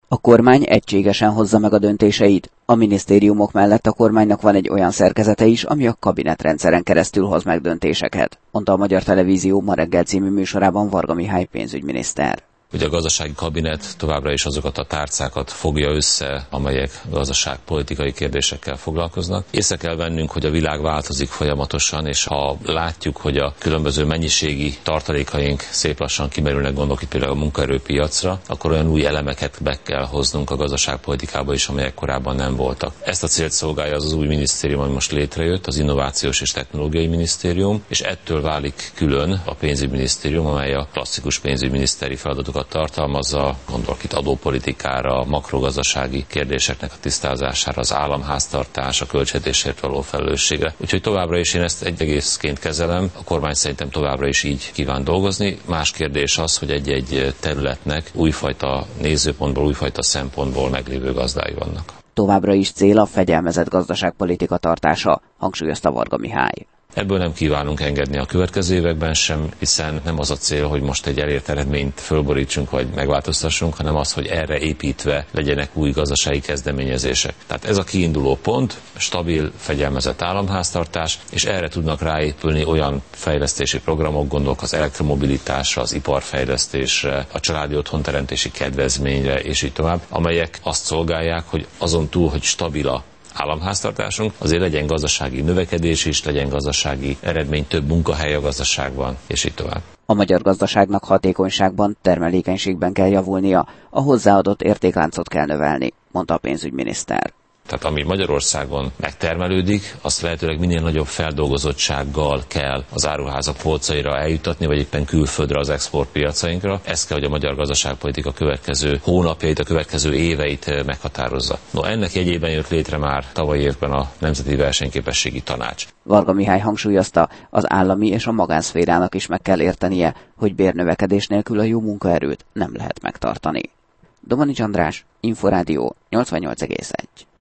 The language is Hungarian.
A kormány egységesen hozza meg a döntéseit. A minisztériumok mellett a kormánynak van egy olyan szerkezete is, ami a kabinetrendszeren keresztül hoz meg döntéseket, mondta a Magyar Televízió Ma reggel című műsorában Varga Mihály pénzügyminiszter. Ugye a gazdasági kabinet továbbra is azokat a tárcákat fogja össze, amelyek gazdaságpolitikai kérdésekkel foglalkoznak. Észre kell vennünk, hogy a világ változik folyamatosan, és ha látjuk, hogy a különböző mennyiségi tartalékaink szép lassan kimerülnek, gondolok itt például a munkaerőpiacra, akkor olyan új elemeket be kell hoznunk a gazdaságpolitikába is, amelyek korábban nem voltak. Ezt a célt szolgálja az új minisztérium, ami most létrejött, az Innovációs és Technológiai Minisztérium, és ettől válik külön a pénzügyminisztérium, amely a klasszikus pénzügyminiszteri feladatokat tartalmazza, gondolok itt adópolitikára, makrogazdasági kérdéseknek a tisztázására, az államháztartás, a költségvetésért való felelősségre. Úgyhogy továbbra is én ezt egy egészként kezelem, a kormány szerintem továbbra is így kíván dolgozni. Más kérdés az, hogy egy-egy területnek újfajta nézőpontból, újfajta szempontból meglévő gazdái vannak. Továbbra is cél a fegyelmezett gazdaságpolitika tartása, hangsúlyozta Varga Mihály. Ebből nem kívánunk engedni a következő években sem, hiszen nem az a cél, hogy most egy elért eredményt fölborítsunk vagy megváltoztassunk, hanem az, hogy erre építve legyenek új gazdasági kezdeményezések. Tehát ez a kiinduló pont, stabil, fegyelmezett államháztartás, és erre tudnak ráépülni olyan fejlesztési programok, gondolok az elektromobilitásra, az iparfejlesztésre, a családi otthonteremtési kedvezményre, és így tovább, amelyek azt szolgálják, hogy azon túl, hogy stabil államháztartásunk, azért legyen gazdasági növekedés is, legyen gazdasági eredmény, több munkahely a gazdaságban, és így tovább. A magyar gazdaságnak hatékonyságban, termelékenységben kell javulnia, a hozzáadott értékláncot kell növelni, mondta a pénzügyminiszter. Tehát ami Magyarországon megtermelődik, azt lehetőleg minél nagyobb feldolgozottsággal kell az áruházak polcaira eljuttatni, vagy éppen külföldre az exportpiacainkra. Ez kell, hogy a magyar gazdaságpolitika következő hónapjait, a következő éveit meghatározza. No, ennek jegyében jött létre már tavaly évben a Nemzeti Versenyképességi Tanács. Varga Mihály hangsúlyozta, az állami és a magánszférának is meg kell értenie, hogy bérnövekedés nélkül a jó munkaerőt nem lehet megtartani. Domanics András, Inforádió 88,1.